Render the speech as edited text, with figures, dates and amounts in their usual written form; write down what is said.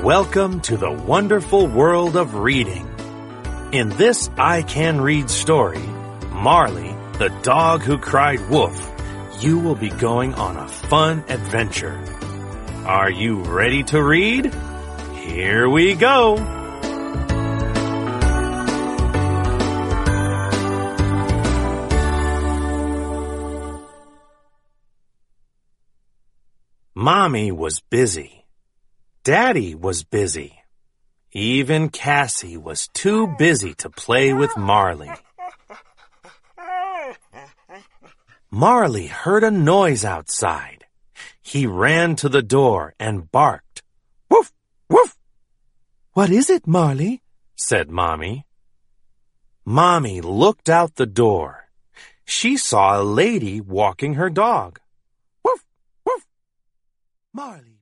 Welcome to the wonderful world of reading. In this I Can Read story, Marley, the dog who cried wolf, you will be going on a fun adventure. Are you ready to read? Here we go! Mommy was busy. Daddy was busy. Even Cassie was too busy to play with Marley. Marley heard a noise outside. He ran to the door and barked. Woof, woof. "What is it, Marley?" said Mommy. Mommy looked out the door. She saw a lady walking her dog. Woof, woof. Marley.